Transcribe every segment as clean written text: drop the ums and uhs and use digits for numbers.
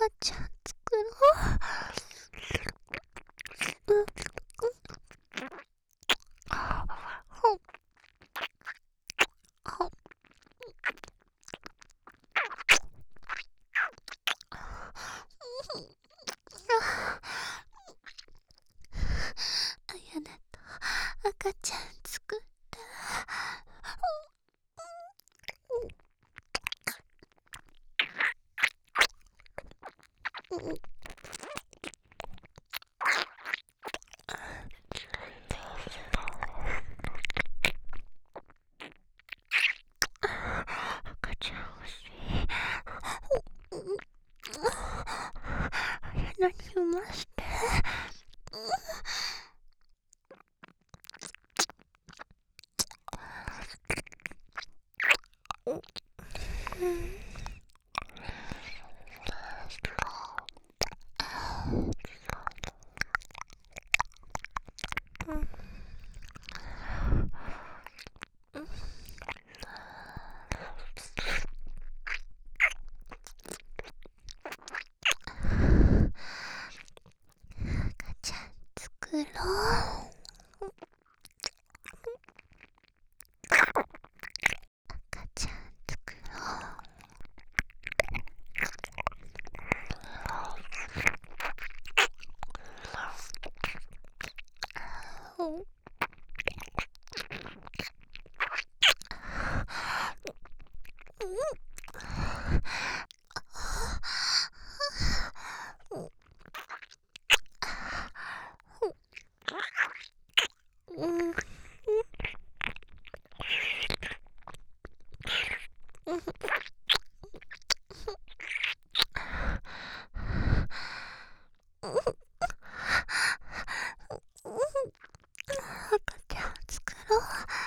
ちゃん作ろう。ほっほっあやなと赤ちゃん作った。赤ちゃん欲しい。あやなに産まして。赤ちゃん作ろう。赤ちゃん作ろう。赤ちゃん作ろう。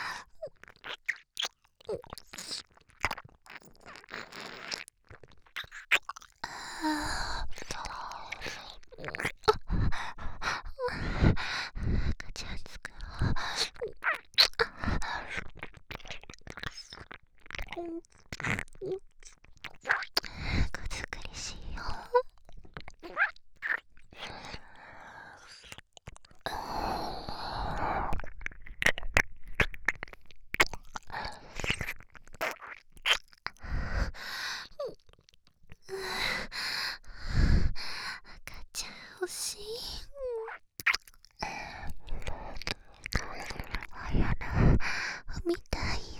赤ちゃん作ろう。子作りしよう。赤ちゃん欲しい。あやなみたいよ。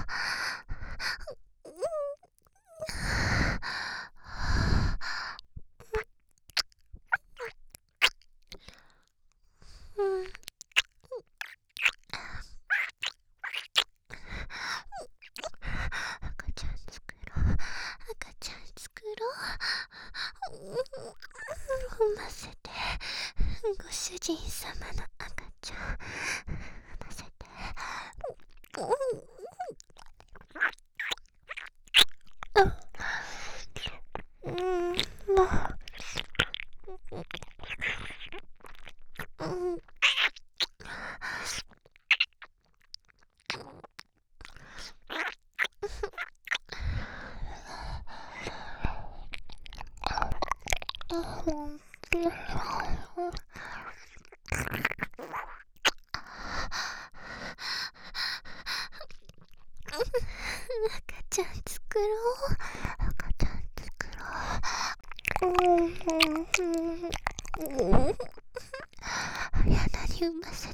赤ちゃん作ろう。赤ちゃん作ろう。産ませて。ご主人様の赤ちゃん産ませて。もう。赤ちゃん作ろう。赤ちゃん作ろう。あやなに産ませて。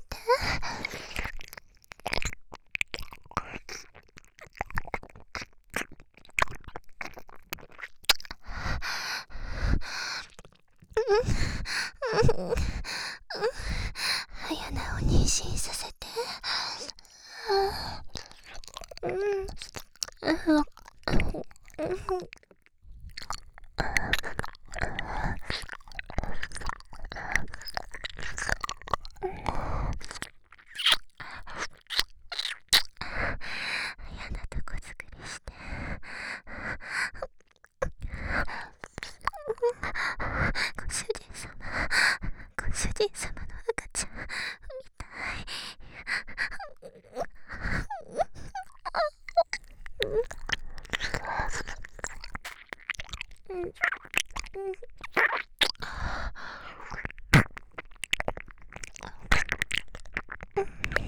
あやなを妊娠させて。あやなと子作りして。ご主人様の赤ちゃんみたい。 うん